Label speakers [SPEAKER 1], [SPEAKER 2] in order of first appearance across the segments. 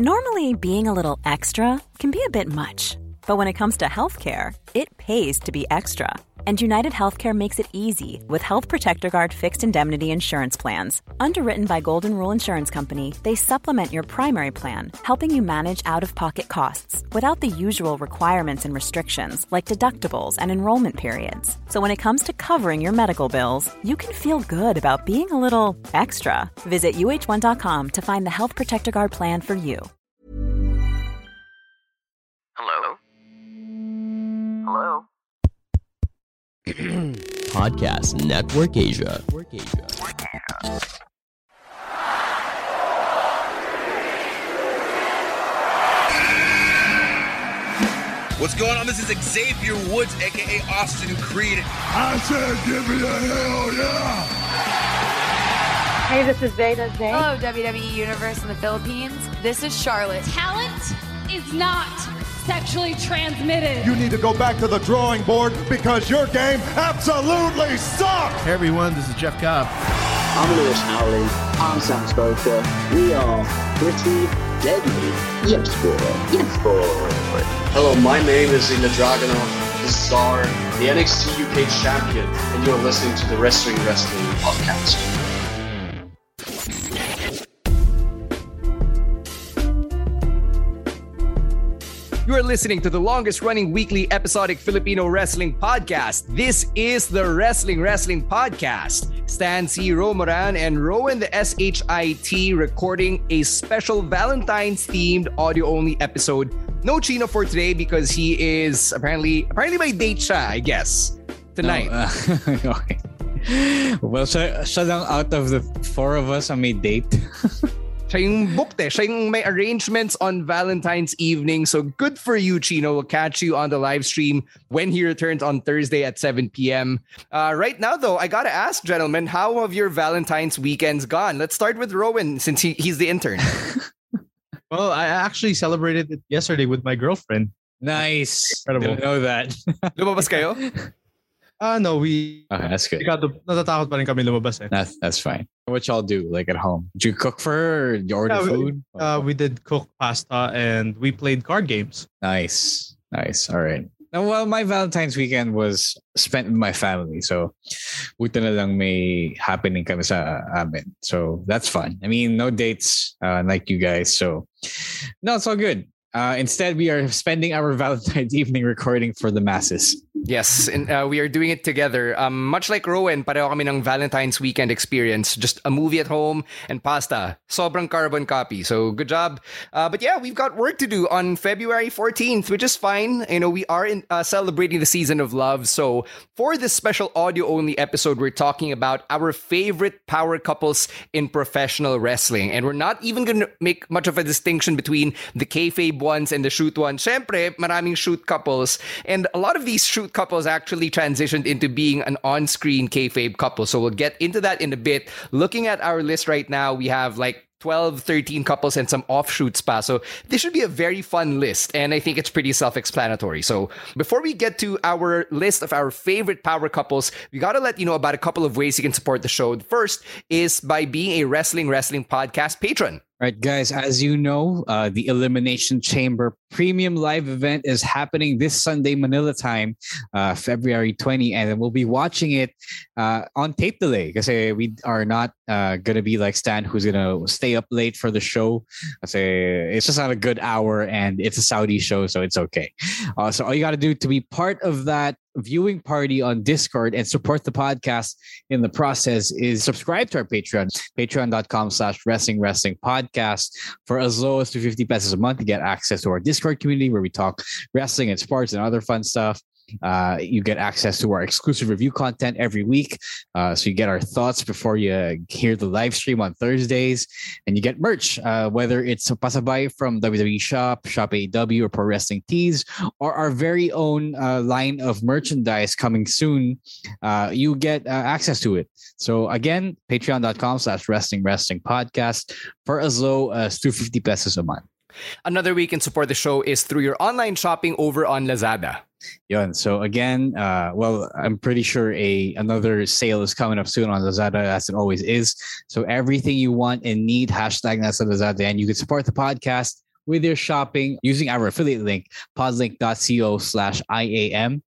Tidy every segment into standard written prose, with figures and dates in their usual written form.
[SPEAKER 1] Normally, being a little extra can be a bit much. But when it comes to healthcare, it pays to be extra. And United Healthcare makes it easy with Health Protector Guard fixed indemnity insurance plans. Underwritten by Golden Rule Insurance Company, they supplement your primary plan, helping you manage out-of-pocket costs without the usual requirements and restrictions like deductibles and enrollment periods. So when it comes to covering your medical bills, you can feel good about being a little extra. Visit uh1.com to find the Health Protector Guard plan for you.
[SPEAKER 2] Hello? Hello?
[SPEAKER 3] Podcast Network Asia.
[SPEAKER 4] What's going on? This is Xavier Woods, aka Austin Creed.
[SPEAKER 5] I said, give me a hell yeah!
[SPEAKER 6] Hey, this is Zeta Zane.
[SPEAKER 7] Hello, WWE Universe in the Philippines. This is Charlotte.
[SPEAKER 8] Talent is not sexually transmitted.
[SPEAKER 5] You need to go back to the drawing board because your game absolutely sucks!
[SPEAKER 9] Hey everyone, this is Jeff Cobb.
[SPEAKER 10] I'm Lewis Howley. I'm Sam Spoker. We are Pretty Deadly. Yes, boy. Yes, boy.
[SPEAKER 11] Hello, my name is Ilya Dragunov, the Star, the NXT UK champion, and you're listening to the Wrestling Podcast.
[SPEAKER 12] You are listening to the longest-running weekly episodic Filipino wrestling podcast. This is the Wrestling Podcast. Stan C. Romoran and Rowan the SHIT recording a special Valentine's-themed audio-only episode. No Chino for today because he is apparently by date siya, I guess, tonight.
[SPEAKER 13] No, okay. Well, siya lang out of the four of us may date.
[SPEAKER 12] Siya yung booked eh. Siya yung may arrangements on Valentine's evening. So good for you, Chino. We'll catch you on the live stream when he returns on Thursday at 7 p.m. Right now, though, I gotta ask, gentlemen, how have your Valentine's weekends gone? Let's start with Rowan since he's the intern.
[SPEAKER 9] Well, I actually celebrated it yesterday with my girlfriend.
[SPEAKER 13] Nice.
[SPEAKER 9] Incredible.
[SPEAKER 13] Didn't know that.
[SPEAKER 12] Lumabas kayo?
[SPEAKER 9] No, we...
[SPEAKER 13] Okay, that's good.
[SPEAKER 9] Natatakot pa rin kami lumabas eh.
[SPEAKER 13] That's fine. What y'all do, like at home? Did you cook for her? Did you order food?
[SPEAKER 9] We did cook pasta and we played card games.
[SPEAKER 13] Nice. All right. Now, well, my Valentine's weekend was spent with my family. So, buti na lang may happening kami sa amin. So, that's fun. I mean, no dates like you guys. So, no, it's all good. Instead, we are spending our Valentine's evening recording for the masses.
[SPEAKER 12] Yes, and we are doing it together. Much like Rowan, pareho kami ng Valentine's weekend experience. Just a movie at home and pasta. Sobrang carbon copy. So good job. But yeah, we've got work to do on February 14th, which is fine. You know, we are celebrating the season of love. So for this special audio-only episode, we're talking about our favorite power couples in professional wrestling. And we're not even going to make much of a distinction between the kayfabe ones and the shoot ones. Syempre, maraming shoot couples. And a lot of these shoot couples actually transitioned into being an on-screen kayfabe couple. So we'll get into that in a bit. Looking at our list right now, we have like 12, 13 couples and some offshoots pa. So this should be a very fun list. And I think it's pretty self-explanatory. So before we get to our list of our favorite power couples, we got to let you know about a couple of ways you can support the show. The first is by being a Wrestling Podcast patron.
[SPEAKER 13] Right, guys, as you know, the Elimination Chamber Premium Live event is happening this Sunday, Manila time, February 20, and we'll be watching it on tape delay because we are not going to be like Stan, who's going to stay up late for the show. It's just not a good hour, and it's a Saudi show, so it's okay. So all you got to do to be part of that viewing party on Discord and support the podcast in the process is subscribe to our Patreon, patreon.com/wrestling podcast. For as low as 250 pesos a month, you get access to our Discord community where we talk wrestling and sports and other fun stuff. You get access to our exclusive review content every week. So you get our thoughts before you hear the live stream on Thursdays. And you get merch, whether it's a pasabay from WWE Shop AEW, or Pro Wrestling Tees, or our very own line of merchandise coming soon. You get access to it. So again, patreon.com/wrestling podcast for as low as 250 pesos a month.
[SPEAKER 12] Another way you can support the show is through your online shopping over on Lazada.
[SPEAKER 13] Yun. So again, I'm pretty sure another sale is coming up soon on Lazada, as it always is. So everything you want and need, hashtag Nasa Lazada, and you can support the podcast with your shopping using our affiliate link, podlink.co/IAM.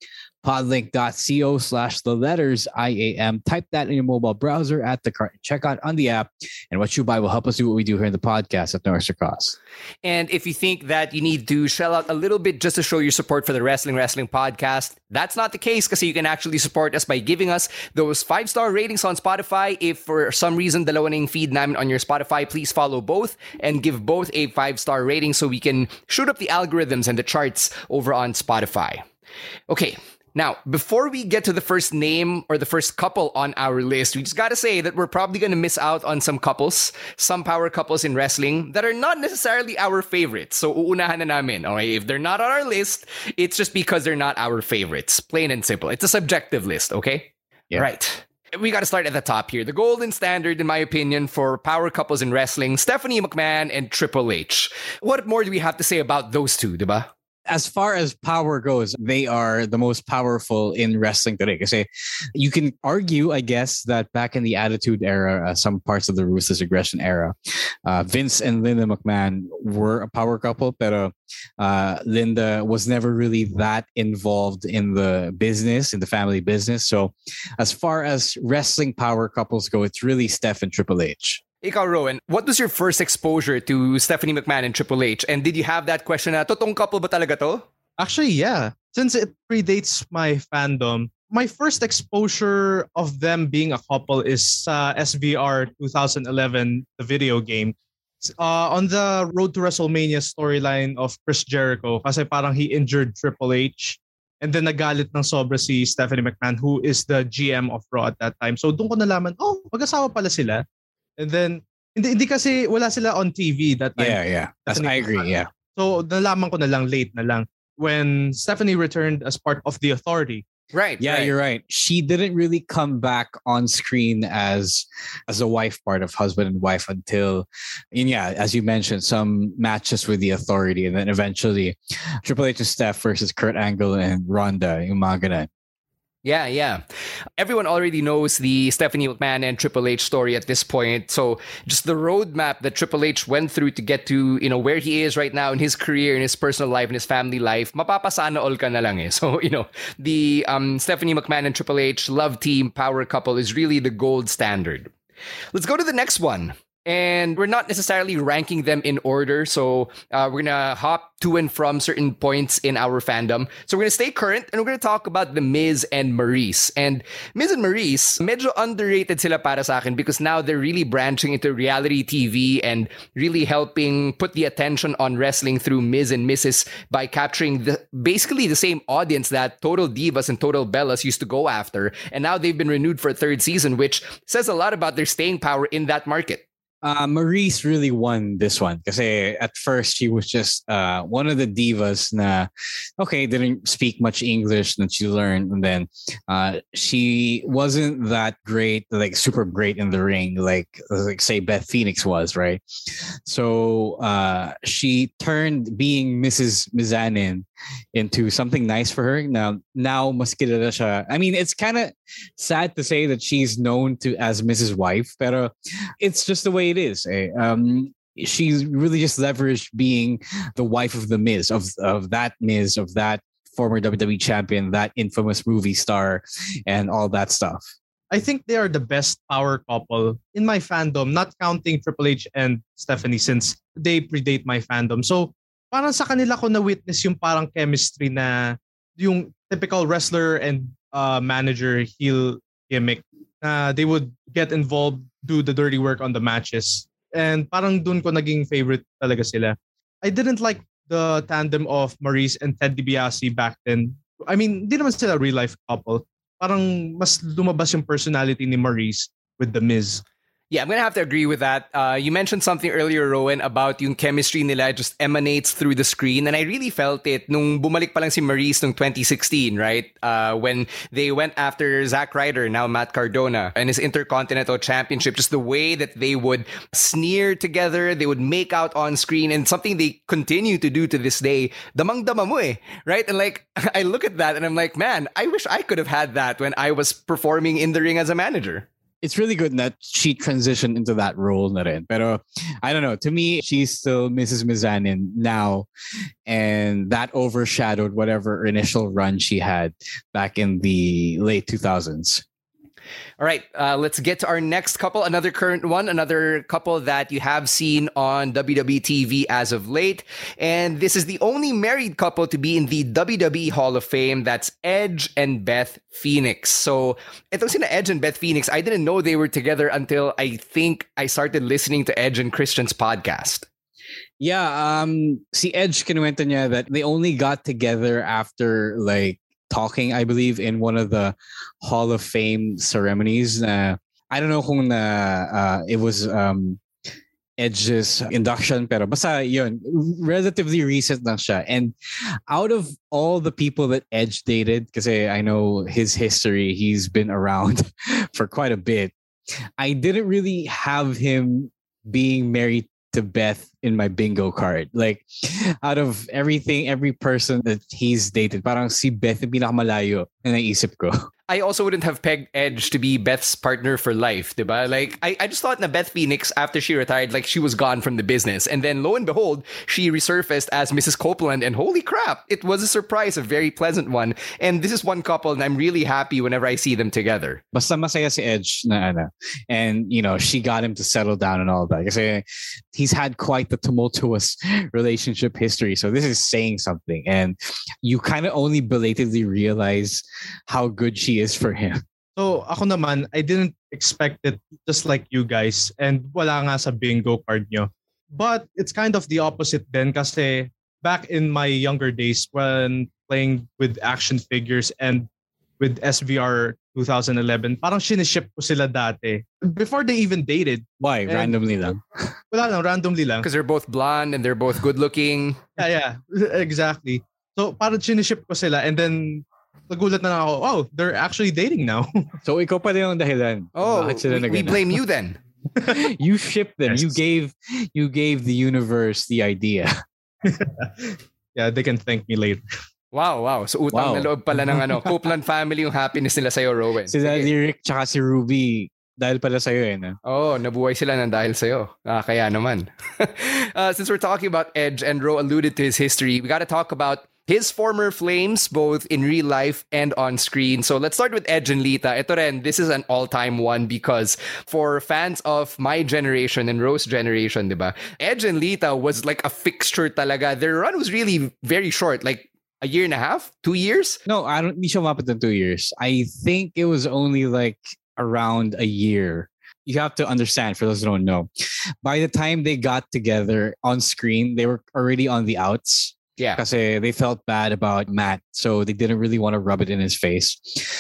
[SPEAKER 13] Podlink.co/the letters IAM. Type that in your mobile browser at the cart. Check out on the app, and what you buy will help us do what we do here in the podcast at no extra cost.
[SPEAKER 12] And if you think that you need to shell out a little bit just to show your support for the Wrestling podcast, that's not the case because you can actually support us by giving us those 5-star ratings on Spotify. If for some reason dalawa na yung feed namin on your Spotify, please follow both and give both a 5-star rating so we can shoot up the algorithms and the charts over on Spotify. Okay. Now, before we get to the first name or the first couple on our list, we just got to say that we're probably going to miss out on some couples, some power couples in wrestling that are not necessarily our favorites. So, uunahan na namin. Okay? If they're not on our list, it's just because they're not our favorites. Plain and simple. It's a subjective list, okay?
[SPEAKER 13] Yeah.
[SPEAKER 12] Right. We got to start at the top here. The golden standard, in my opinion, for power couples in wrestling, Stephanie McMahon and Triple H. What more do we have to say about those two, diba?
[SPEAKER 13] As far as power goes, they are the most powerful in wrestling today. Kasi you can argue, I guess, that back in the Attitude Era, some parts of the Ruthless Aggression era, Vince and Linda McMahon were a power couple, pero Linda was never really that involved in the business, in the family business. So as far as wrestling power couples go, it's really Steph and Triple H.
[SPEAKER 12] Ikaw, Rowan, what was your first exposure to Stephanie McMahon and Triple H? And did you have that question na, totoong couple ba talaga to?
[SPEAKER 9] Actually, yeah. Since it predates my fandom, my first exposure of them being a couple is SVR 2011, the video game. On the Road to WrestleMania storyline of Chris Jericho, kasi parang he injured Triple H. And then nagalit ng sobra si Stephanie McMahon, who is the GM of Raw at that time. So doon ko nalaman, mag-asawa pala sila. And then, hindi kasi wala sila on TV that time.
[SPEAKER 13] Yeah. I agree, yeah.
[SPEAKER 9] So, nalaman ko na lang, late na lang, when Stephanie returned as part of The Authority.
[SPEAKER 12] Right.
[SPEAKER 13] Yeah,
[SPEAKER 12] right.
[SPEAKER 13] You're right. She didn't really come back on screen as a wife part of husband and wife until, as you mentioned, some matches with The Authority. And then eventually, Triple H and Steph versus Kurt Angle and Ronda, yung mga ganun.
[SPEAKER 12] Yeah. Everyone already knows the Stephanie McMahon and Triple H story at this point. So just the roadmap that Triple H went through to get to, where he is right now in his career, in his personal life, in his family life, mapapasana all ka na lang eh. So, the Stephanie McMahon and Triple H love team power couple is really the gold standard. Let's go to the next one. And we're not necessarily ranking them in order. So we're going to hop to and from certain points in our fandom. So we're going to stay current and we're going to talk about The Miz and Maryse. And Miz and Maryse, medyo underrated sila para sa akin because now they're really branching into reality TV and really helping put the attention on wrestling through Miz and Mrs. by capturing basically the same audience that Total Divas and Total Bellas used to go after. And now they've been renewed for a third season, which says a lot about their staying power in that market.
[SPEAKER 13] Maryse really won this one kasi at first she was just one of the divas na didn't speak much English that she learned, and then she wasn't that great, like super great in the ring like say Beth Phoenix was, right? So she turned being Mrs. Mizanin into something nice for her. Now mas kilala siya. I mean, it's kind of sad to say that she's known as Mrs. Wife, pero it's just the way it is. She's really just leveraged being the wife of the Miz, of that Miz, of that former WWE champion, that infamous movie star, and all that stuff.
[SPEAKER 9] I think they are the best power couple in my fandom, not counting Triple H and Stephanie since they predate my fandom. So parang sa kanila ko na-witness yung parang chemistry na yung typical wrestler and manager heel gimmick. They would get involved, do the dirty work on the matches. And parang dun ko naging favorite talaga sila. I didn't like the tandem of Maryse and Ted DiBiase back then. I mean, di naman sila real life couple. Parang mas lumabas yung personality ni Maryse with The Miz.
[SPEAKER 12] Yeah, I'm going to have to agree with that. You mentioned something earlier, Rowan, about yung chemistry nila just emanates through the screen. And I really felt it nung bumalik pa lang si Maryse nung 2016, right? When they went after Zack Ryder, now Matt Cardona, and his Intercontinental Championship. Just the way that they would sneer together, they would make out on screen, and something they continue to do to this day. Damang-dama mo eh, right? And like, I look at that and I'm like, man, I wish I could have had that when I was performing in the ring as a manager.
[SPEAKER 13] it's really good that she transitioned into that role na rin. Pero I don't know. To me, she's still Mrs. Mizanin now. And that overshadowed whatever initial run she had back in the late 2000s.
[SPEAKER 12] All right, let's get to our next couple. Another current one, another couple that you have seen on WWE TV as of late. And this is the only married couple to be in the WWE Hall of Fame. That's Edge and Beth Phoenix. So, itong sina Edge and Beth Phoenix, I didn't know they were together until I think I started listening to Edge and Christian's podcast.
[SPEAKER 13] Yeah, si Edge kinuwento niya that they only got together after like talking, I believe, in one of the Hall of Fame ceremonies. I don't know kung it was Edge's induction, pero basta yun, relatively recent lang siya. And out of all the people that Edge dated, kasi I know his history, he's been around for quite a bit, I didn't really have him being married to Beth in my bingo card. Like, out of everything, every person that he's dated, parang si Beth yung pinakamalayo na naisip ko.
[SPEAKER 12] I also wouldn't have pegged Edge to be Beth's partner for life, diba? Like, I just thought na Beth Phoenix, after she retired, like, she was gone from the business. And then, lo and behold, she resurfaced as Mrs. Copeland. And holy crap, it was a surprise, a very pleasant one. And this is one couple, and I'm really happy whenever I see them together.
[SPEAKER 13] Basta masaya si Edge na ano. And, you know, she got him to settle down and all that. Kasi he's had quite the tumultuous relationship history. So this is saying something. And you kind of only belatedly realize how good she is for him.
[SPEAKER 9] So ako naman, I didn't expect it just like you guys. And wala nga sa bingo card nyo. But it's kind of the opposite then kasi back in my younger days when playing with action figures and with SVR 2011, parang siniship ko sila dati. Before they even dated.
[SPEAKER 13] Why? Randomly lang?
[SPEAKER 9] Wala lang, randomly lang.
[SPEAKER 12] Because they're both blonde and they're both good looking.
[SPEAKER 9] Yeah, exactly. So parang siniship ko sila and then nagulat na lang ako, oh, they're actually dating now.
[SPEAKER 13] So ikaw pala yung dahilan.
[SPEAKER 12] Oh, we blame you then.
[SPEAKER 13] You shipped them.
[SPEAKER 9] Yes.
[SPEAKER 13] You gave the universe the idea.
[SPEAKER 9] Yeah, they can thank me later.
[SPEAKER 12] Wow. So utang na loob pala ng ano, Copeland family yung happiness nila sa'yo, Rowan.
[SPEAKER 13] Si Rick tsaka si Ruby, dahil pala sa'yo eh. No?
[SPEAKER 12] Oh, nabuhay sila ng dahil sa'yo. Kaya naman. Since we're talking about Edge and Ro alluded to his history, we got to talk about his former flames, both in real life and on screen. So let's start with Edge and Lita. Ito rin, this is an all-time one because for fans of my generation and Ro's generation, diba? Edge and Lita was like a fixture talaga. Their run was really very short, like a year and a half, 2 years?
[SPEAKER 13] No, hindi siya umabot ng 2 years. I think it was only like around a year. You have to understand, for those who don't know, by the time they got together on screen, they were already on the outs.
[SPEAKER 12] Yeah.
[SPEAKER 13] Because they felt bad about Matt. So they didn't really want to rub it in his face.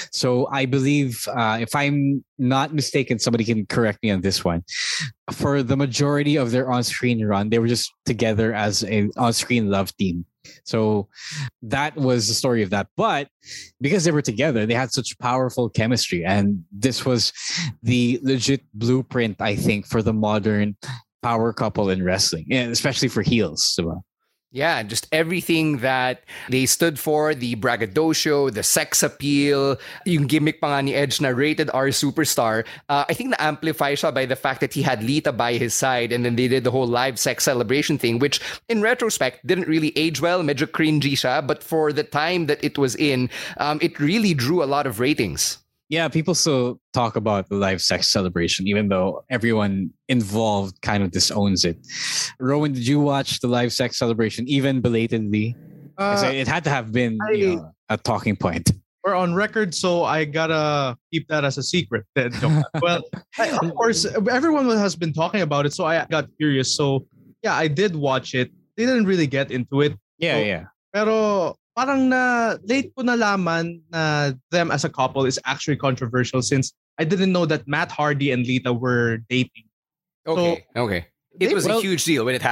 [SPEAKER 13] So I believe, if I'm not mistaken, somebody can correct me on this one. For the majority of their on-screen run, they were just together as an on-screen love team. So that was the story of that. But because they were together, they had such powerful chemistry. And this was the legit blueprint, I think, for the modern power couple in wrestling, especially for heels. So,
[SPEAKER 12] yeah, just everything that they stood for, the braggadocio, the sex appeal, yung gimmick pa nga ni Edge na rated R superstar. I think na-amplify siya by the fact that he had Lita by his side and then they did the whole live sex celebration thing, which in retrospect didn't really age well, medyo cringy siya, but for the time that it was in, it really drew a lot of ratings.
[SPEAKER 13] Yeah, people still talk about the live sex celebration, even though everyone involved kind of disowns it. Rowan, did you watch the live sex celebration, even belatedly? It had to have been a talking point.
[SPEAKER 9] We're on record, so I gotta keep that as a secret. Well, of course, everyone has been talking about it, so I got curious. So, yeah, I did watch it. They didn't really get into it.
[SPEAKER 13] Yeah.
[SPEAKER 9] Pero parang late ko nalaman na them as a couple is actually controversial since I didn't know that Matt Hardy and Lita were dating.
[SPEAKER 12] Okay. It was a huge deal when it happened.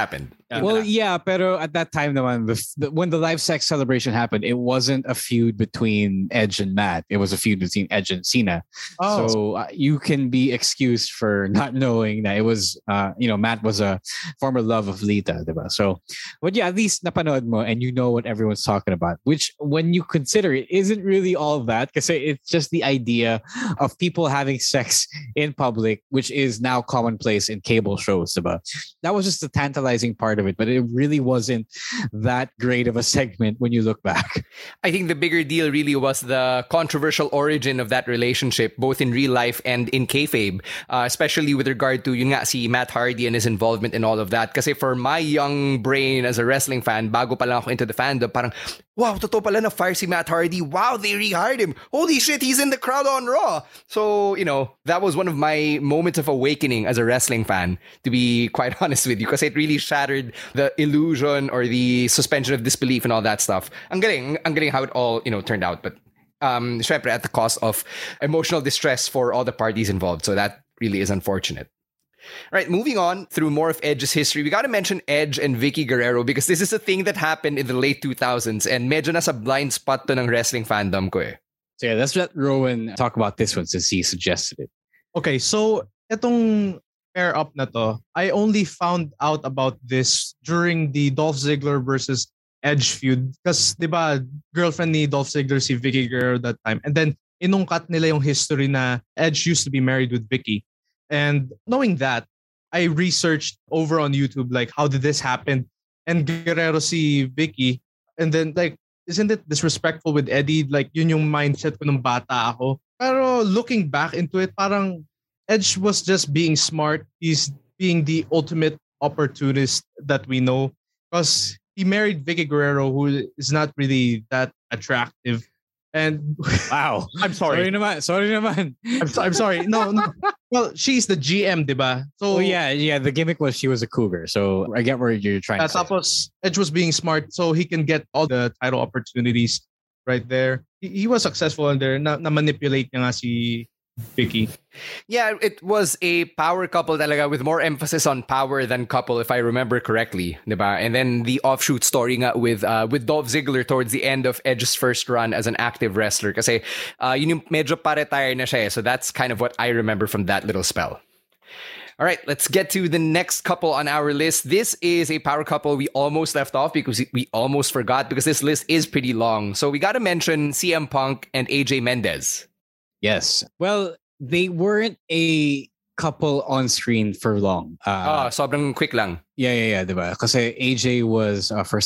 [SPEAKER 13] Well, yeah, pero at that time naman, when the live sex celebration happened, it wasn't a feud between Edge and Matt. It was a feud between Edge and Cena. Oh. So you can be excused for not knowing that it was, Matt was a former love of Lita, diba? So, but yeah, at least napanood mo and you know what everyone's talking about, which when you consider it, isn't really all that, because it's just the idea of people having sex in public, which is now commonplace in cable shows, diba? That was just the tantalizing part of it, but it really wasn't that great of a segment when you look back.
[SPEAKER 12] I think the bigger deal really was the controversial origin of that relationship, both in real life and in kayfabe, especially with regard to yun nga, si Matt Hardy and his involvement in all of that. Kasi for my young brain as a wrestling fan, bago pa lang ako into the fandom, parang, wow, totoo pala na fire si Matt Hardy. Wow, they rehired him. Holy shit, he's in the crowd on Raw. So, that was one of my moments of awakening as a wrestling fan, to be quite honest with you, because it really shattered the illusion or the suspension of disbelief and all that stuff. Ang galing how it all, turned out. But syempre at the cost of emotional distress for all the parties involved. So that really is unfortunate. All right, moving on through more of Edge's history, we got to mention Edge and Vicky Guerrero because this is a thing that happened in the late 2000s and medyo nasa blind spot to ng wrestling fandom ko eh.
[SPEAKER 13] So yeah, let's let Rowan talk about this one since he suggested it.
[SPEAKER 9] Okay, so itong pair up na to, I only found out about this during the Dolph Ziggler versus Edge feud because diba girlfriend ni Dolph Ziggler si Vicky Guerrero that time, and then inungkat nila yung history na Edge used to be married with Vicky. And knowing that, I researched over on YouTube, like, how did this happen? And Guerrero si Vicky. And then, like, isn't it disrespectful with Eddie? Like, yun yung mindset ko nung bata ako. Pero looking back into it, parang Edge was just being smart. He's being the ultimate opportunist that we know. Because he married Vicky Guerrero, who is not really that attractive. And
[SPEAKER 13] wow,
[SPEAKER 9] I'm sorry.
[SPEAKER 13] Sorry naman.
[SPEAKER 9] I'm sorry. No. Well, she's the GM, diba? So
[SPEAKER 13] yeah. The gimmick was she was a cougar. So I get where you're trying to say.
[SPEAKER 9] Tapos Edge was being smart, so he can get all the title opportunities right there. He was successful in there. Na manipulate niya nga si Vicky.
[SPEAKER 12] Yeah, it was a power couple talaga with more emphasis on power than couple, if I remember correctly, diba? And then the offshoot story nga with Dolph Ziggler towards the end of Edge's first run as an active wrestler. Kasi yun yung medyo pa-retire na siya. So that's kind of what I remember from that little spell. All right, let's get to the next couple on our list. This is a power couple we almost left off because we almost forgot because this list is pretty long. So we got to mention CM Punk and AJ Mendez.
[SPEAKER 13] Yes. Well, they weren't a couple on screen for long.
[SPEAKER 12] Sobrang quick lang.
[SPEAKER 13] Yeah, diba? Kasi AJ was, for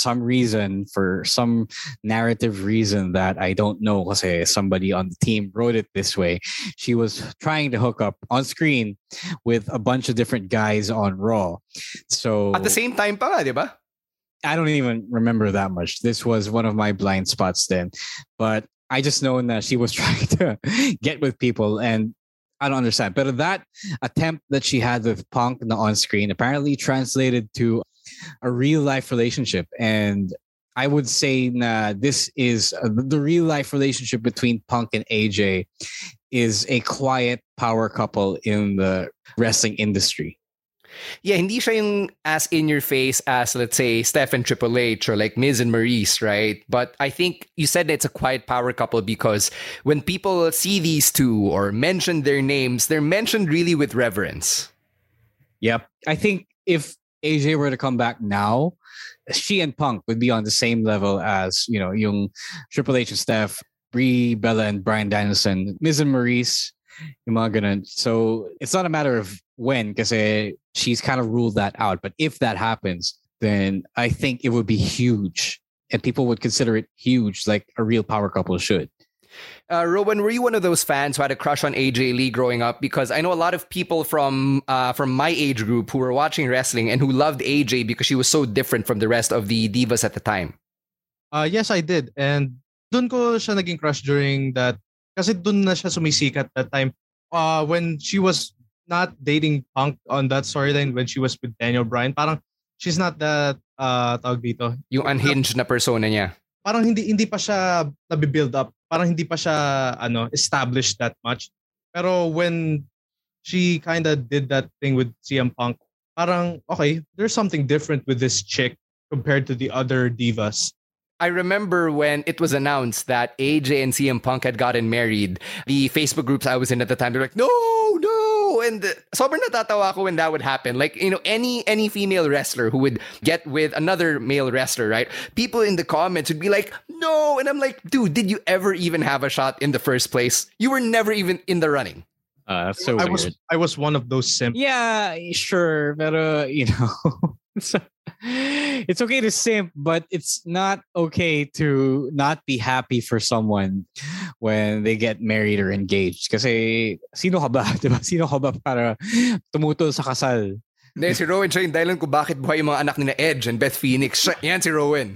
[SPEAKER 13] some narrative reason that I don't know, kasi somebody on the team wrote it this way. She was trying to hook up on screen with a bunch of different guys on Raw. So
[SPEAKER 12] at the same time pa nga, diba?
[SPEAKER 13] I don't even remember that much. This was one of my blind spots then. But I just know that she was trying to get with people and I don't understand. But that attempt that she had with Punk on screen apparently translated to a real life relationship. And I would say this is the real life relationship between Punk and AJ is a quiet power couple in the wrestling industry.
[SPEAKER 12] Yeah, hindi siya yung as in your face as, let's say, Steph and Triple H or like Miz and Maurice, right? But I think you said it's a quiet power couple because when people see these two or mention their names, they're mentioned really with reverence.
[SPEAKER 13] Yep. I think if AJ were to come back now, she and Punk would be on the same level as, yung Triple H and Steph, Brie, Bella, and Bryan Danielson, Miz and Maurice, yung mga ganun. So it's not a matter of when, kasi she's kind of ruled that out. But if that happens, then I think it would be huge. And people would consider it huge, like a real power couple should.
[SPEAKER 12] Rowan, were you one of those fans who had a crush on AJ Lee growing up? Because I know a lot of people from my age group who were watching wrestling and who loved AJ because she was so different from the rest of the divas at the time.
[SPEAKER 9] Yes, I did. And dun ko siya naging crush during that. Kasi dun na siya sumisikat that time. When she was not dating Punk on that storyline, when she was with Daniel Bryan, parang she's not that tawag dito.
[SPEAKER 12] Yung unhinged na persona niya.
[SPEAKER 9] Parang hindi pa siya nabibuild up. Parang hindi pa siya established that much. Pero when she kind of did that thing with CM Punk, parang, okay, there's something different with this chick compared to the other divas.
[SPEAKER 12] I remember when it was announced that AJ and CM Punk had gotten married, the Facebook groups I was in at the time, they're like, no. And sobrang natatawa ako when that would happen. Like, any female wrestler who would get with another male wrestler, right? People in the comments would be like, no. And I'm like, dude, did you ever even have a shot in the first place? You were never even in the running.
[SPEAKER 13] That's so weird.
[SPEAKER 9] I was one of those simps.
[SPEAKER 13] Yeah, sure. But, it's okay to simp, but it's not okay to not be happy for someone when they get married or engaged. Kasi sino ka ba? Diba? Sino ka ba para tumutol sa kasal?
[SPEAKER 12] Hindi, si Rowan siya yung dahilan kung bakit buhay yung mga anak ni na Edge and Beth Phoenix. Yan si Rowan.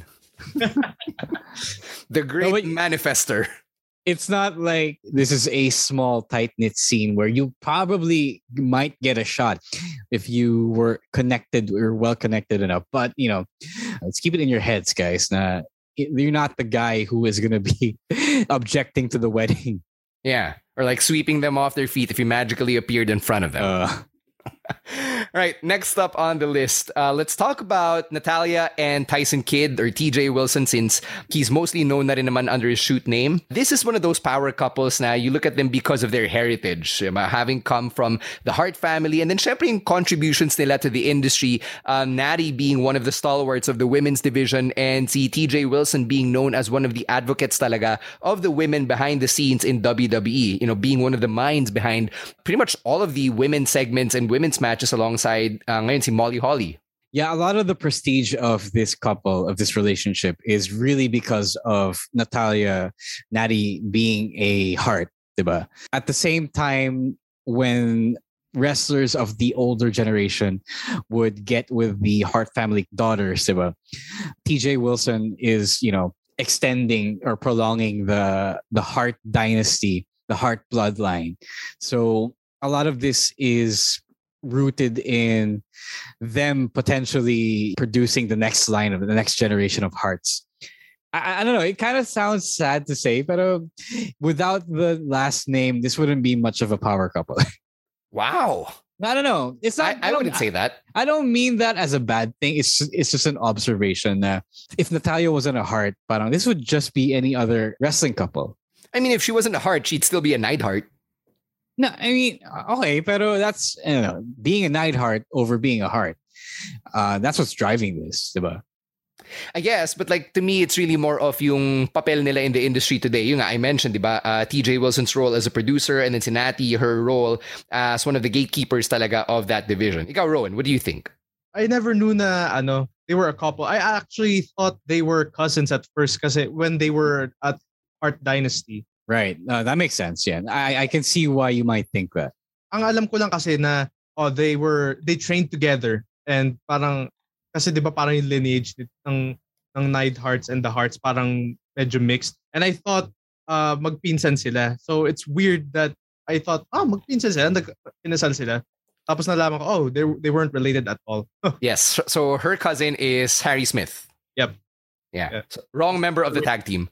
[SPEAKER 12] The great manifester.
[SPEAKER 13] It's not like this is a small, tight-knit scene where you probably might get a shot if you were connected or well-connected enough. But, let's keep it in your heads, guys. You're not the guy who is going to be objecting to the wedding.
[SPEAKER 12] Yeah. Or like sweeping them off their feet if you magically appeared in front of them. All right, next up on the list, let's talk about Natalya and Tyson Kidd, or TJ Wilson, since he's mostly known na rin naman under his shoot name. This is one of those power couples na you look at them because of their heritage, having come from the Hart family, and then syempre yung contributions nila to the industry. Natty being one of the stalwarts of the women's division, and si TJ Wilson being known as one of the advocates talaga of the women behind the scenes in WWE, being one of the minds behind pretty much all of the women's segments and women's matches alongside ngayon si Molly Holly.
[SPEAKER 13] Yeah, a lot of the prestige of this couple, of this relationship, is really because of Natalya, Natty being a Hart, diba? At the same time, when wrestlers of the older generation would get with the Hart family daughters, diba? TJ Wilson is, extending or prolonging the Hart dynasty, the Hart bloodline. So a lot of this is rooted in them potentially producing the next line of the next generation of Harts. I don't know. It kind of sounds sad to say, but without the last name, this wouldn't be much of a power couple.
[SPEAKER 12] Wow.
[SPEAKER 13] I don't know. It's not.
[SPEAKER 12] I wouldn't say that.
[SPEAKER 13] I don't mean that as a bad thing. It's just an observation. If Natalya wasn't a Hart, parang this would just be any other wrestling couple.
[SPEAKER 12] I mean, if she wasn't a Hart, she'd still be a Neidhart.
[SPEAKER 13] No, I mean, okay, pero that's, being a Neidhart over being a Hart. That's what's driving this, diba?
[SPEAKER 12] I guess, but like to me, it's really more of yung papel nila in the industry today. Yung I mentioned, diba? TJ Wilson's role as a producer, and then si Natty, her role as one of the gatekeepers talaga of that division. Ikaw, Rowan, what do you think?
[SPEAKER 9] I never knew na they were a couple. I actually thought they were cousins at first kasi when they were at Hart Dynasty.
[SPEAKER 13] Right. That makes sense. Yeah. I can see why you might think that.
[SPEAKER 9] Ang alam ko lang kasi na they trained together, and parang kasi 'di ba parang yung lineage ng Neidharts and the Harts parang medyo mixed. And I thought magpinsan sila. So it's weird that I thought magpinsan sila, pinasal sila. Tapos nalaman ko they weren't related at all.
[SPEAKER 12] Yes. So her cousin is Harry Smith.
[SPEAKER 9] Yep.
[SPEAKER 12] Yeah. So, wrong member of the tag team.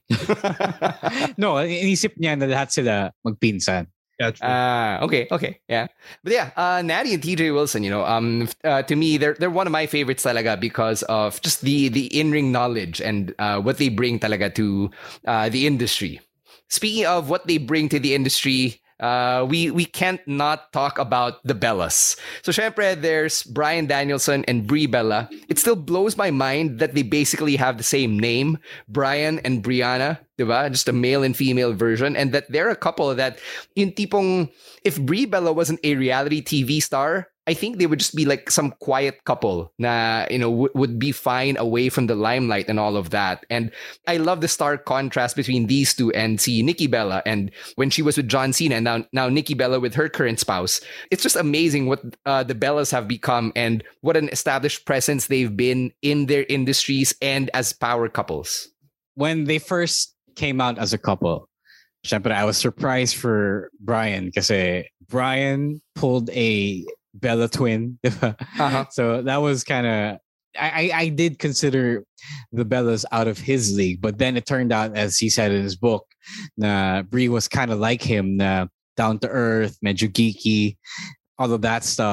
[SPEAKER 13] No, inisip niya na lahat sila magpinsan.
[SPEAKER 9] Yeah, true.
[SPEAKER 12] Okay. Yeah. But yeah, Natty and TJ Wilson, to me, they're one of my favorites talaga because of just the in-ring knowledge and what they bring talaga to the industry. Speaking of what they bring to the industry, we can't not talk about the Bellas. So syempre, there's Bryan Danielson and Brie Bella. It still blows my mind that they basically have the same name, Bryan and Brianna, diba? Just a male and female version, and that they're a couple that yung tipong, if Brie Bella wasn't a reality TV star, I think they would just be like some quiet couple na, would be fine away from the limelight and all of that. And I love the stark contrast between these two and see Nikki Bella, and when she was with John Cena, and now Nikki Bella with her current spouse. It's just amazing what the Bellas have become and what an established presence they've been in their industries and as power couples.
[SPEAKER 13] When they first came out as a couple, syempre, I was surprised for Bryan kasi Bryan pulled a Bella twin. Uh-huh. So that was kind of, I did consider the Bellas out of his league, but then it turned out, as he said in his book, na Brie was kind of like him, na down to earth, medyo geeky, all of that stuff.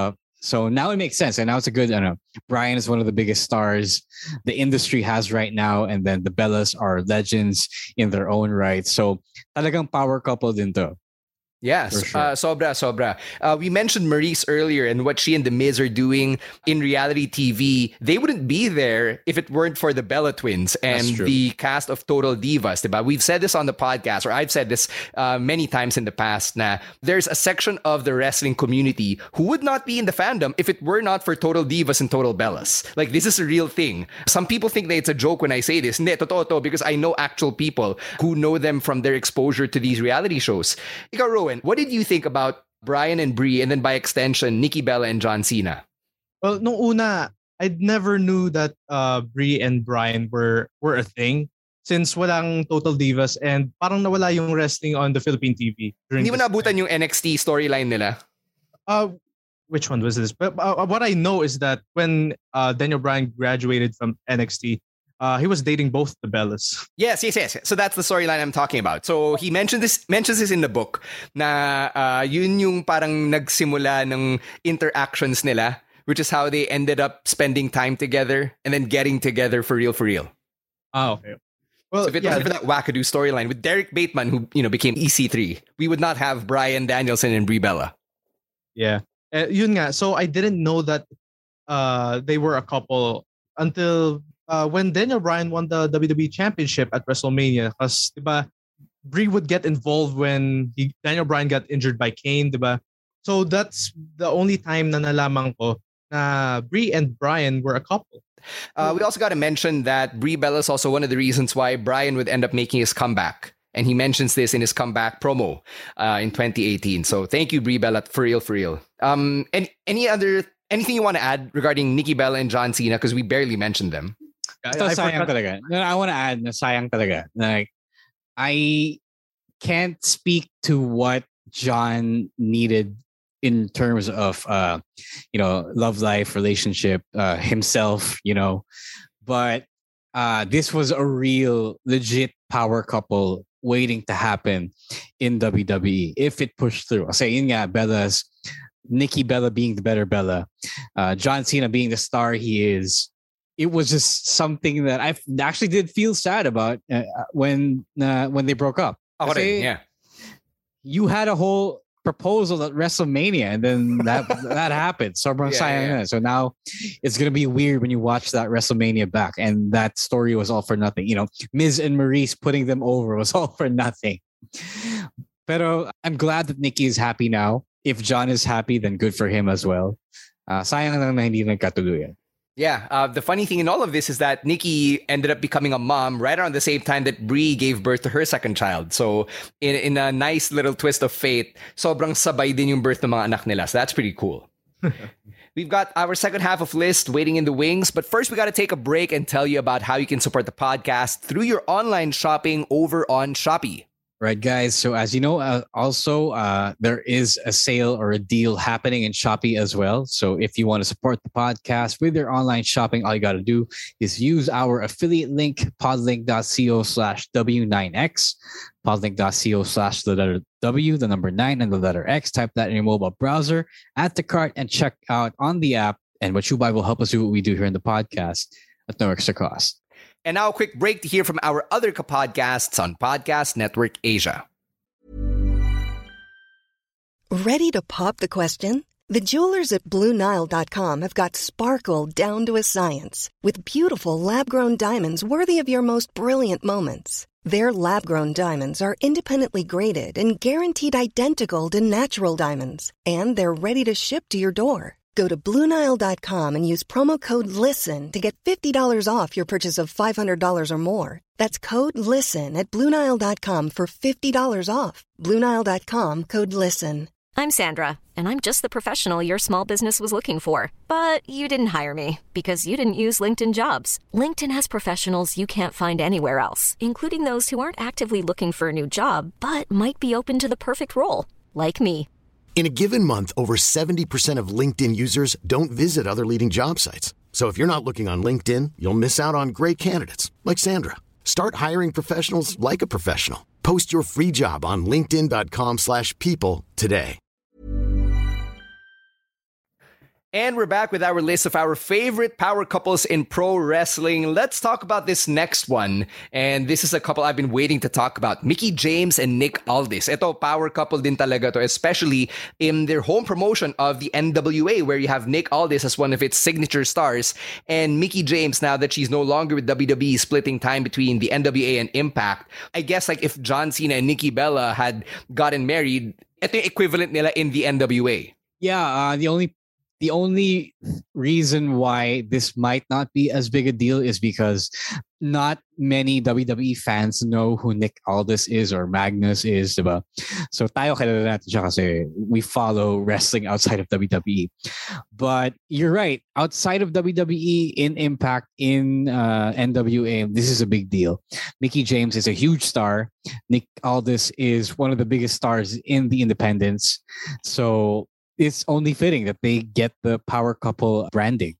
[SPEAKER 13] So now it makes sense. And now it's a good, I don't know, Brian is one of the biggest stars the industry has right now. And then the Bellas are legends in their own right. So talagang power couple din to.
[SPEAKER 12] Yes,
[SPEAKER 13] sure.
[SPEAKER 12] sobra. We mentioned Maurice earlier and what she and The Miz are doing in reality TV. They wouldn't be there if it weren't for the Bella Twins and the cast of Total Divas. Diba? We've said this on the podcast, or I've said this many times in the past, na there's a section of the wrestling community who would not be in the fandom if it were not for Total Divas and Total Bellas. Like, this is a real thing. Some people think that it's a joke when I say this. Hindi, totoo to, because I know actual people who know them from their exposure to these reality shows. Ikaw, Rowan, what did you think about Brian and Brie, and then by extension, Nikki Bella and John Cena?
[SPEAKER 9] Well, nung una, I never knew that Brie and Brian were a thing since walang Total Divas and parang nawala yung wrestling on the Philippine TV.
[SPEAKER 12] Hindi mo nabutan yung NXT storyline nila?
[SPEAKER 9] Which one was this? But what I know is that when Daniel Bryan graduated from NXT, he was dating both the Bellas.
[SPEAKER 12] Yes. So that's the storyline I'm talking about. So he mentions this in the book na yun yung parang nagsimula ng interactions nila, which is how they ended up spending time together and then getting together for real.
[SPEAKER 9] Oh, okay. Well,
[SPEAKER 12] so if it wasn't for that wackadoo storyline with Derek Bateman, who became EC3, we would not have Bryan Danielson and Brie Bella.
[SPEAKER 9] Yeah. Yun nga. So I didn't know that they were a couple until when Daniel Bryan won the WWE Championship at WrestleMania. Because diba, Brie would get involved when Daniel Bryan got injured by Kane. Diba? So that's the only time na nalaman ko na Brie and Bryan were a couple.
[SPEAKER 12] We also got to mention that Brie Bella is also one of the reasons why Bryan would end up making his comeback. And he mentions this in his comeback promo in 2018. So thank you, Brie Bella, for real. And anything you want to add regarding Nikki Bella and John Cena? Because we barely mentioned them.
[SPEAKER 13] Sayang talaga. I want to add na sayang talaga. Like, I can't speak to what John needed in terms of love life, relationship, himself, but this was a real legit power couple waiting to happen in WWE if it pushed through. I'll say yun nga, Bella's Nikki Bella being the better Bella, John Cena being the star he is. It was just something that I actually did feel sad about when they broke up.
[SPEAKER 12] Yeah,
[SPEAKER 13] you had a whole proposal at WrestleMania, and then that happened. Sobrang sayang na. So now it's gonna be weird when you watch that WrestleMania back, and that story was all for nothing. Miz and Maurice putting them over was all for nothing. Pero I'm glad that Nikki is happy now. If John is happy, then good for him as well. Sayang lang na hindi nagkatuluyan.
[SPEAKER 12] Yeah, the funny thing in all of this is that Nikki ended up becoming a mom right around the same time that Brie gave birth to her second child. So in a nice little twist of fate, sobrang sabay din yung birth ng mga anak nila. So that's pretty cool. We've got our second half of list waiting in the wings. But first, we got to take a break and tell you about how you can support the podcast through your online shopping over on Shopee.
[SPEAKER 13] Right, guys. So as you know, also there is a sale or a deal happening in Shopee as well. So if you want to support the podcast with your online shopping, all you got to do is use our affiliate link, podlink.co/W9X, podlink.co/ the letter W, the number 9, and the letter X. Type that in your mobile browser, add to cart, and check out on the app. And what you buy will help us do what we do here in the podcast at no extra cost.
[SPEAKER 12] And now a quick break to hear from our other podcasts on Podcast Network Asia.
[SPEAKER 2] Ready to pop the question? The jewelers at BlueNile.com have got sparkle down to a science with beautiful lab-grown diamonds worthy of your most brilliant moments. Their lab-grown diamonds are independently graded and guaranteed identical to natural diamonds. And they're ready to ship to your door. Go to BlueNile.com and use promo code LISTEN to get $50 off your purchase of $500 or more. That's code LISTEN at BlueNile.com for $50 off. BlueNile.com, code LISTEN.
[SPEAKER 14] I'm Sandra, and I'm just the professional your small business was looking for. But you didn't hire me because you didn't use LinkedIn Jobs. LinkedIn has professionals you can't find anywhere else, including those who aren't actively looking for a new job, but might be open to the perfect role, like me.
[SPEAKER 15] In a given month, over 70% of LinkedIn users don't visit other leading job sites. So if you're not looking on LinkedIn, you'll miss out on great candidates like Sandra. Start hiring professionals like a professional. Post your free job on linkedin.com/people today.
[SPEAKER 12] And we're back with our list of our favorite power couples in pro wrestling. Let's talk about this next one. And this is a couple I've been waiting to talk about. Mickie James and Nick Aldis. Ito, power couple din talaga to, especially in their home promotion of the NWA, where you have Nick Aldis as one of its signature stars. And Mickie James, now that she's no longer with WWE, splitting time between the NWA and Impact. I guess like if John Cena and Nikki Bella had gotten married, ito yung equivalent nila in the NWA.
[SPEAKER 13] Yeah, the only reason why this might not be as big a deal is because not many WWE fans know who Nick Aldis is or Magnus is, diba? So tayo kilala natin siya kasi we follow wrestling outside of WWE. But you're right, outside of WWE, in Impact, in NWA, this is a big deal. Mickie James is a huge star. Nick Aldis is one of the biggest stars in the independents. So it's only fitting that they get the power couple branding.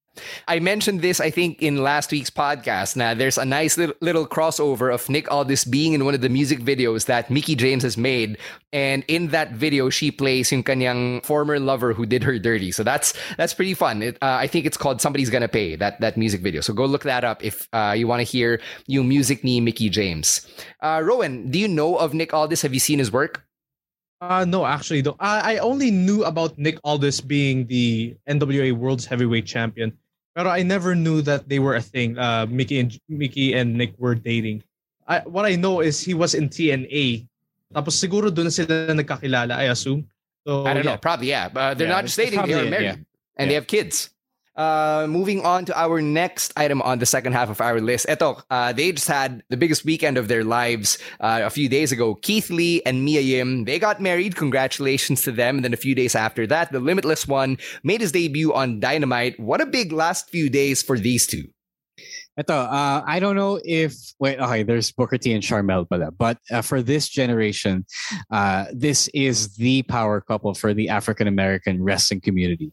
[SPEAKER 12] I mentioned this, I think, in last week's podcast. Now, there's a nice little crossover of Nick Aldis being in one of the music videos that Mickie James has made. And in that video, she plays yung kanyang former lover who did her dirty. So that's pretty fun. I think it's called Somebody's Gonna Pay, that music video. So go look that up if you want to hear yung music ni Mickie James. Rowan, do you know of Nick Aldis? Have you seen his work?
[SPEAKER 9] No, actually, though. I only knew about Nick Aldis being the NWA World's Heavyweight Champion. But I never knew that they were a thing. Mickie and Nick were dating. What I know is he was in TNA. Tapos siguro doon na sila nagkakilala, I assume. So,
[SPEAKER 12] I don't know. Probably, yeah. But they're not just dating. They are married. Yeah. And they have kids. Moving on to our next item on the second half of our list. Eto, they just had the biggest weekend of their lives a few days ago. Keith Lee and Mia Yim, they got married. Congratulations to them. And then a few days after that, the Limitless One made his debut on Dynamite. What a big last few days for these two.
[SPEAKER 13] Ito, I don't know if... Wait, okay, there's Booker T and Sharmell pala. But for this generation, this is the power couple for the African-American wrestling community.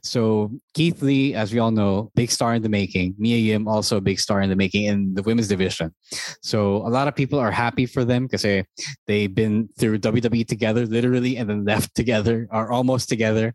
[SPEAKER 13] So Keith Lee, as we all know, big star in the making. Mia Yim, also a big star in the making in the women's division. So a lot of people are happy for them because they've been through WWE together, literally, and then left together, or almost together.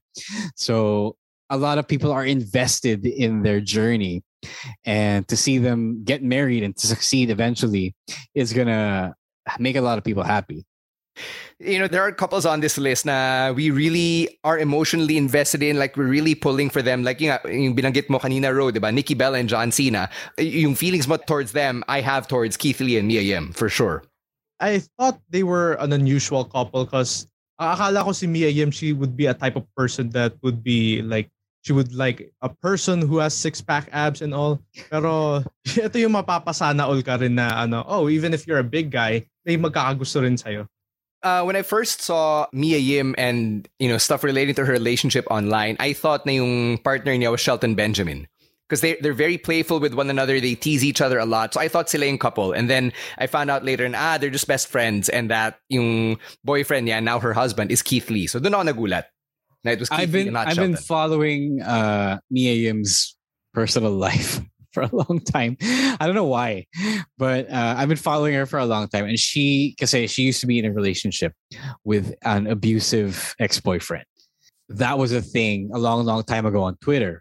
[SPEAKER 13] So a lot of people are invested in their journey. And to see them get married and to succeed eventually is going to make a lot of people happy.
[SPEAKER 12] You know, there are couples on this list na we really are emotionally invested in, like we're really pulling for them. Like yung binanggit mo kanina, Ro, diba? Nikki Bella and John Cena. Yung feelings mo towards them, I have towards Keith Lee and Mia Yim, for sure.
[SPEAKER 9] I thought they were an unusual couple because akala ko si Mia Yim, she would be a type of person that would be like, she would like a person who has six-pack abs and all. Pero ito yung mapapasana all ka rin na even if you're a big guy, may magkakagusto rin sa'yo.
[SPEAKER 12] When I first saw Mia Yim and stuff relating to her relationship online, I thought na yung partner niya was Shelton Benjamin. Because they're very playful with one another. They tease each other a lot. So I thought sila yung couple. And then I found out later they're just best friends. And that yung boyfriend niya, now her husband, is Keith Lee. So doon ako nagulat.
[SPEAKER 13] I've been following Mia Yim's personal life for a long time. I don't know why, but I've been following her for a long time. And she used to be in a relationship with an abusive ex-boyfriend. That was a thing a long, long time ago on Twitter.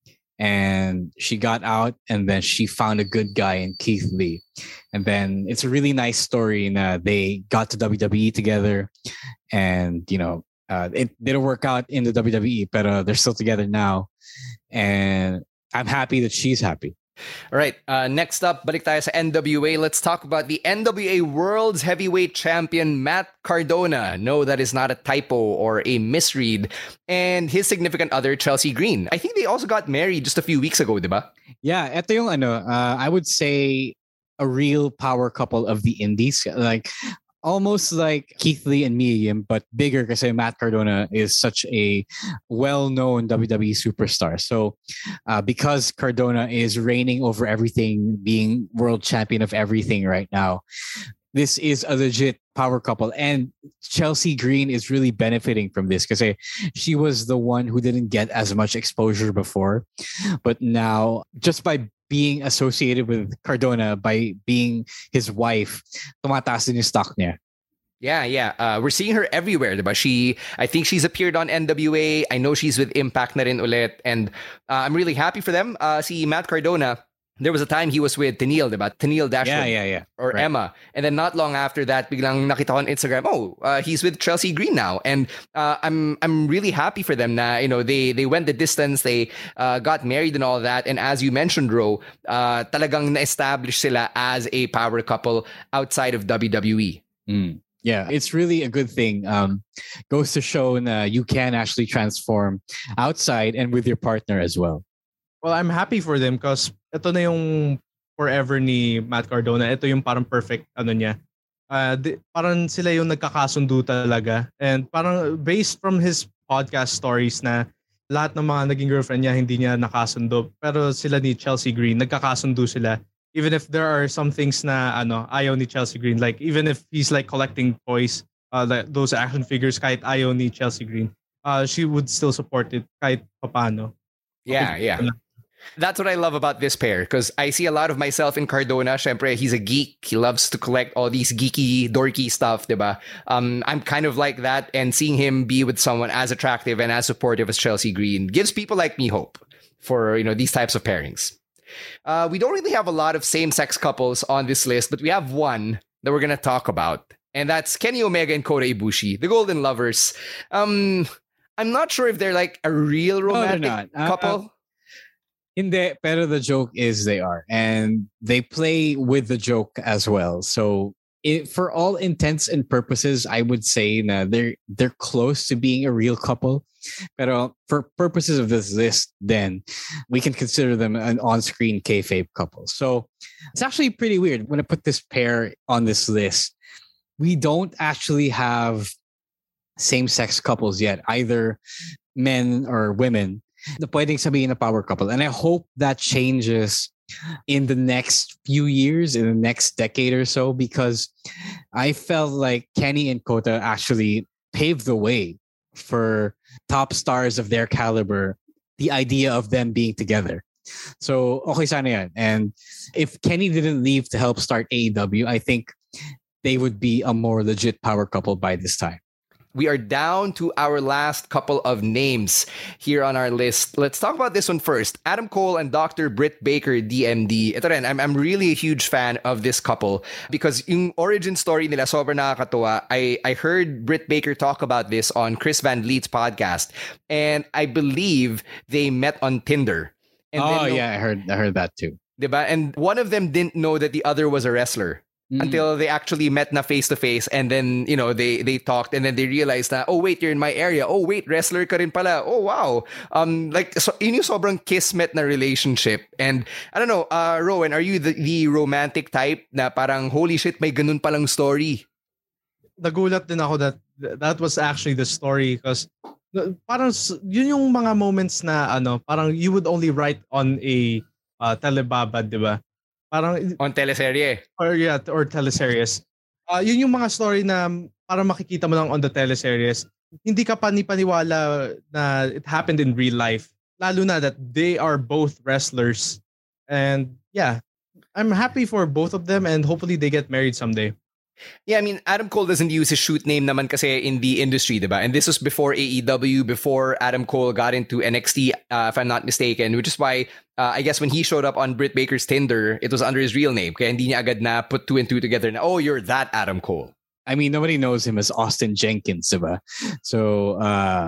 [SPEAKER 13] And she got out and then she found a good guy in Keith Lee. And then it's a really nice story. They got to WWE together and, it didn't work out in the WWE, but they're still together now. And I'm happy that she's happy.
[SPEAKER 12] All right. Next up, balik tayo sa NWA. Let's talk about the NWA World's Heavyweight Champion, Matt Cardona. No, that is not a typo or a misread. And his significant other, Chelsea Green. I think they also got married just a few weeks ago, diba?
[SPEAKER 13] Yeah, ito yung I would say a real power couple of the indies. Like, almost like Keith Lee and Mia Yim, but bigger because Matt Cardona is such a well-known WWE superstar. So because Cardona is reigning over everything, being world champion of everything right now, this is a legit power couple. And Chelsea Green is really benefiting from this because she was the one who didn't get as much exposure before. But now, just by being associated with Cardona, by being his wife, tumataas din yung stock niya.
[SPEAKER 12] Yeah. We're seeing her everywhere, diba? I think she's appeared on NWA. I know she's with Impact na rin ulit. And I'm really happy for them. See Matt Cardona, there was a time he was with Tennille, diba? Tennille Dashwood.
[SPEAKER 13] Yeah.
[SPEAKER 12] Or right. Emma. And then not long after that, biglang nakita ko on Instagram, he's with Chelsea Green now. And I'm really happy for them na, they went the distance, they got married and all that. And as you mentioned, Ro, talagang na-establish sila as a power couple outside of WWE.
[SPEAKER 13] Yeah, it's really a good thing. Goes to show that you can actually transform outside and with your partner as well.
[SPEAKER 9] Well, I'm happy for them because ito na yung forever ni Matt Cardona. Ito yung parang perfect niya. Parang sila yung nagkakasundo talaga. And parang based from his podcast stories na lahat ng mga naging girlfriend niya hindi niya nakasundo. Pero sila ni Chelsea Green, nagkakasundo sila. Even if there are some things na ayaw ni Chelsea Green, like even if he's like collecting toys, those action figures, kahit ayaw ni Chelsea Green, she would still support it kahit paano.
[SPEAKER 12] Yeah. That's what I love about this pair because I see a lot of myself in Cardona. Syempre, he's a geek. He loves to collect all these geeky, dorky stuff, diba? I'm kind of like that, and seeing him be with someone as attractive and as supportive as Chelsea Green gives people like me hope for these types of pairings. We don't really have a lot of same-sex couples on this list, but we have one that we're going to talk about. And that's Kenny Omega and Kota Ibushi, the Golden Lovers. I'm not sure if they're like a real romantic couple.
[SPEAKER 13] Hindi, pero the joke is they are. And they play with the joke as well. So for all intents and purposes, I would say na they're close to being a real couple. Pero for purposes of this list, then we can consider them an on-screen kayfabe couple. So it's actually pretty weird. When I put this pair on this list, we don't actually have same-sex couples yet, either men or women. Na pwedeng sabihin na power couple. And I hope that changes in the next few years, in the next decade or so, because I felt like Kenny and Kota actually paved the way for top stars of their caliber, the idea of them being together. So, okay sana yan. And if Kenny didn't leave to help start AEW, I think they would be a more legit power couple by this time.
[SPEAKER 12] We are down to our last couple of names here on our list. Let's talk about this one first. Adam Cole and Dr. Britt Baker, DMD. Ito rin, I'm really a huge fan of this couple because yung origin story nila sobrang nakakatuwa. I heard Britt Baker talk about this on Chris Van Vliet's podcast, and I believe they met on Tinder. And
[SPEAKER 13] I heard that too.
[SPEAKER 12] Diba? And one of them didn't know that the other was a wrestler. Until they actually met na face to face, and then they talked, and then they realized that, oh wait, you're in my area. Oh wait, wrestler ka rin pala. Oh wow. Yun yung sobrang kismet na relationship. And I don't know, Rowan, are you the romantic type na parang holy shit, may ganun palang story?
[SPEAKER 9] Nagulat din ako that was actually the story because parang yun yung mga moments na parang you would only write on a telebabad, di ba? Parang
[SPEAKER 12] on teleserye.
[SPEAKER 9] Or teleseries. Yun yung mga story na parang makikita mo lang on the teleseries. Hindi ka paniwala na it happened in real life. Lalo na that they are both wrestlers. And yeah, I'm happy for both of them and hopefully they get married someday.
[SPEAKER 12] Yeah, I mean, Adam Cole doesn't use his shoot name naman kasi in the industry, diba? And this was before AEW, before Adam Cole got into NXT, if I'm not mistaken, which is why I guess when he showed up on Britt Baker's Tinder, it was under his real name. Kaya hindi niya agad na put two and two together na, oh, you're that Adam Cole.
[SPEAKER 13] I mean, nobody knows him as Austin Jenkins, diba? So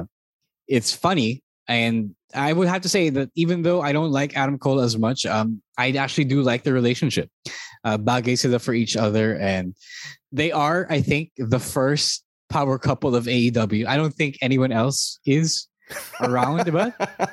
[SPEAKER 13] it's funny. And I would have to say that even though I don't like Adam Cole as much, I actually do like the relationship. Bagay sila for each other, and they are, I think, the first power couple of AEW. I don't think anyone else is around, diba?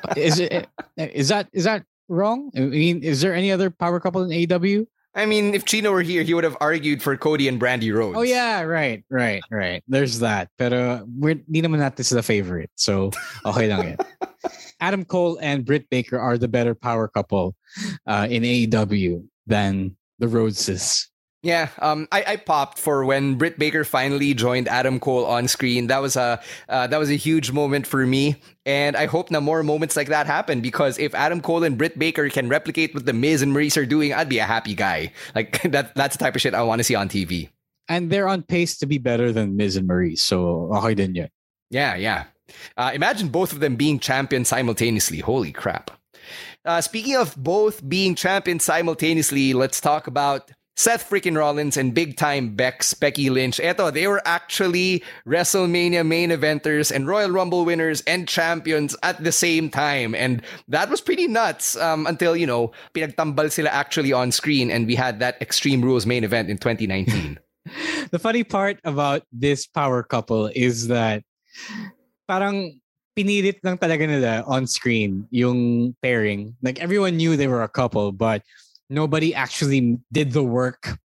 [SPEAKER 13] Is that wrong? I mean, is there any other power couple in AEW?
[SPEAKER 12] I mean, if Chino were here, he would have argued for Cody and Brandy Rhodes.
[SPEAKER 13] Oh yeah, right. There's that. Pero di naman natin sila favorite, so okay lang yan. Adam Cole and Britt Baker are the better power couple in AEW than the Rhodeses.
[SPEAKER 12] Yeah, I popped for when Britt Baker finally joined Adam Cole on screen. That was a huge moment for me, and I hope na more moments like that happen because if Adam Cole and Britt Baker can replicate what the Miz and Maurice are doing, I'd be a happy guy. Like that's the type of shit I want to see on TV.
[SPEAKER 13] And they're on pace to be better than Miz and Maurice. So, okay din yun.
[SPEAKER 12] Yeah. Imagine both of them being champions simultaneously. Holy crap. Speaking of both being champions simultaneously, let's talk about Seth freaking Rollins and big time Becky Lynch. They were actually WrestleMania main eventers and Royal Rumble winners and champions at the same time. And that was pretty nuts until, pinagtambal sila actually on screen and we had that Extreme Rules main event in 2019.
[SPEAKER 13] The funny part about this power couple is that parang pinilit lang talaga nila on screen yung pairing. Like everyone knew they were a couple, but nobody actually did the work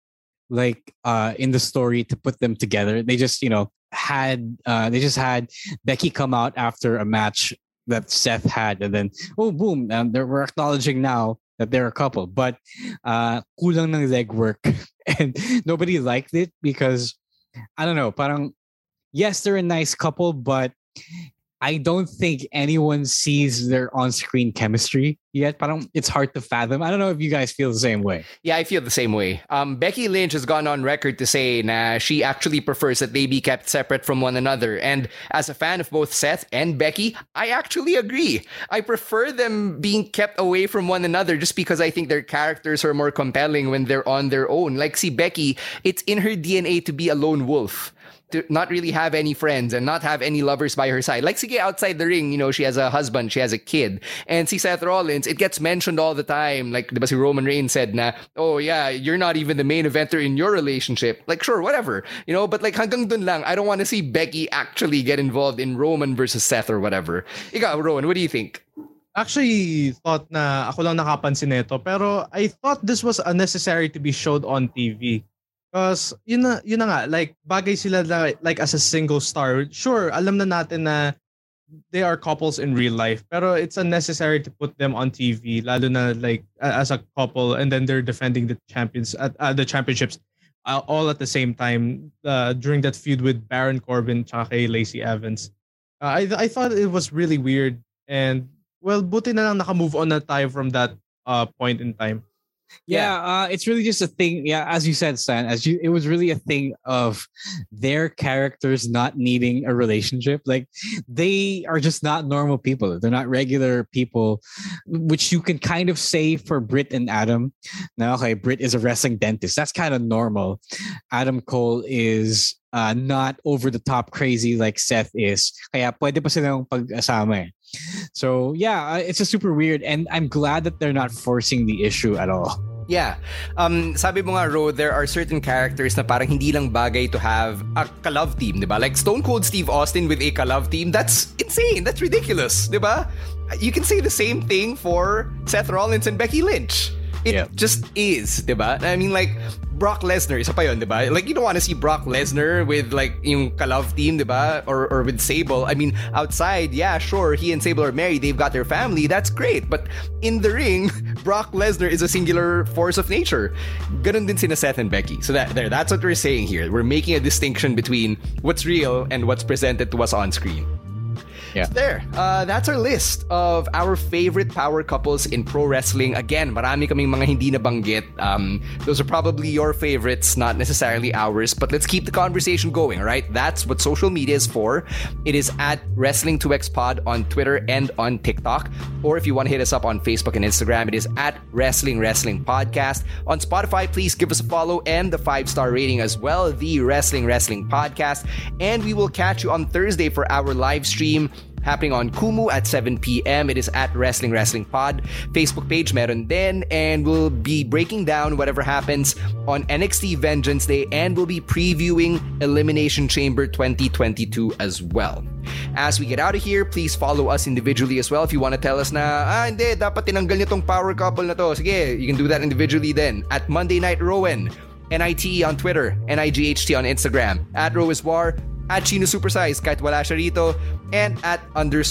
[SPEAKER 13] in the story to put them together. They just, had Becky come out after a match that Seth had, and then boom, we're acknowledging now that they're a couple. But kulang ng legwork, and nobody liked it because I don't know. Parang yes, they're a nice couple, but I don't think anyone sees their on-screen chemistry yet. Parang it's hard to fathom. I don't know if you guys feel the same way.
[SPEAKER 12] Yeah, I feel the same way. Becky Lynch has gone on record to say that she actually prefers that they be kept separate from one another. And as a fan of both Seth and Becky, I actually agree. I prefer them being kept away from one another just because I think their characters are more compelling when they're on their own. Like, see, Becky, it's in her DNA to be a lone wolf, to not really have any friends and not have any lovers by her side. Like, sige, outside the ring, she has a husband, she has a kid. And see Seth Rollins, it gets mentioned all the time. Like, diba si Roman Reigns said na, oh yeah, you're not even the main eventer in your relationship. Like, sure, whatever. But like, hanggang dun lang, I don't want to see Becky actually get involved in Roman versus Seth or whatever. Ikaw, Rowan, what do you think?
[SPEAKER 9] Actually, thought na ako lang nakapansin nito, pero I thought this was unnecessary to be showed on TV. Because yun na nga, like bagay sila like as a single star. Sure, alam na natin na they are couples in real life, pero it's unnecessary to put them on TV, lalo na like as a couple, and then they're defending the the championships all at the same time during that feud with Baron Corbin tsaka kay Lacey Evans. I thought it was really weird, and well, buti na lang naka-move on na tayo from that point in time.
[SPEAKER 13] Yeah, it's really just a thing. Yeah, as you said, Stan, it was really a thing of their characters not needing a relationship. Like, they are just not normal people. They're not regular people, which you can kind of say for Britt and Adam. Now, okay, Britt is a wrestling dentist. That's kind of normal. Adam Cole is not over the top crazy like Seth is. Kaya pwede pa silang pag-asama eh. So yeah, it's just super weird, and I'm glad that they're not forcing the issue at all.
[SPEAKER 12] Yeah. Sabi mo nga, Ro, there are certain characters na parang hindi lang bagay to have a ka-love team, diba? Like Stone Cold Steve Austin with a ka-love team. That's insane. That's ridiculous, diba? You can say the same thing for Seth Rollins and Becky Lynch. It just is, diba? I mean, like, Brock Lesnar, isa pa yun, diba? Like, you don't want to see Brock Lesnar with, like, yung ka-love team, diba? Or with Sable. I mean, outside, yeah, sure, he and Sable are married, they've got their family, that's great. But in the ring, Brock Lesnar is a singular force of nature. Ganun din sina Seth and Becky. So that's what we're saying here. We're making a distinction between what's real and what's presented to us on screen.
[SPEAKER 13] Yeah.
[SPEAKER 12] So there, that's our list of our favorite power couples in pro wrestling. Again, marami kaming mga hindi nabanggit. Those are probably your favorites, not necessarily ours. But let's keep the conversation going, all right? That's what social media is for. It is at Wrestling2XPod on Twitter and on TikTok. Or if you want to hit us up on Facebook and Instagram, it is at Wrestling Podcast. On Spotify, please give us a follow and the 5-star rating as well, the Wrestling Podcast. And we will catch you on Thursday for our live stream happening on Kumu at 7 p.m. It is at Wrestling Pod. Facebook page meron din, and we'll be breaking down whatever happens on NXT Vengeance Day, and we'll be previewing Elimination Chamber 2022 as well. As we get out of here, please follow us individually as well. If you want to tell us na, hindi, dapat tinanggal nitong power couple na to. Sige, you can do that individually then. At Monday Night Rowan, NIT on Twitter, NIGHT on Instagram, at Rowiswar, at Chino Supersize, kahit wala siya rito, and at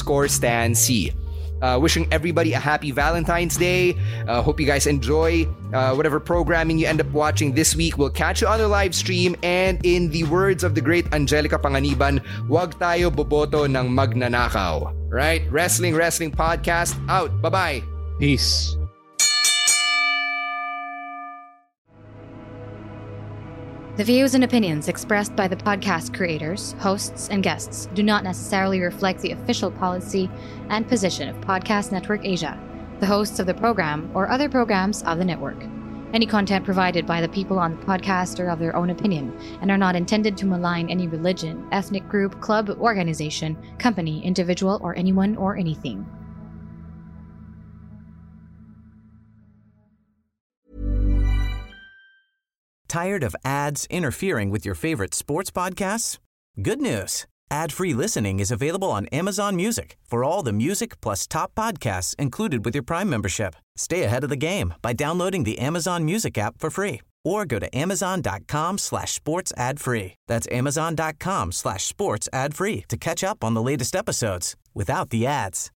[SPEAKER 12] _StanC. Wishing everybody a happy Valentine's Day. Hope you guys enjoy whatever programming you end up watching this week. We'll catch you on the live stream, and in the words of the great Angelica Panganiban, wag tayo boboto ng magnanakaw. Right? Wrestling Podcast out. Bye-bye.
[SPEAKER 13] Peace.
[SPEAKER 16] The views and opinions expressed by the podcast creators, hosts, and guests do not necessarily reflect the official policy and position of Podcast Network Asia, the hosts of the program, or other programs of the network. Any content provided by the people on the podcast are of their own opinion and are not intended to malign any religion, ethnic group, club, organization, company, individual, or anyone or anything.
[SPEAKER 17] Tired of ads interfering with your favorite sports podcasts? Good news. Ad-free listening is available on Amazon Music for all the music plus top podcasts included with your Prime membership. Stay ahead of the game by downloading the Amazon Music app for free or go to amazon.com/sports ad free. That's amazon.com/sports ad free to catch up on the latest episodes without the ads.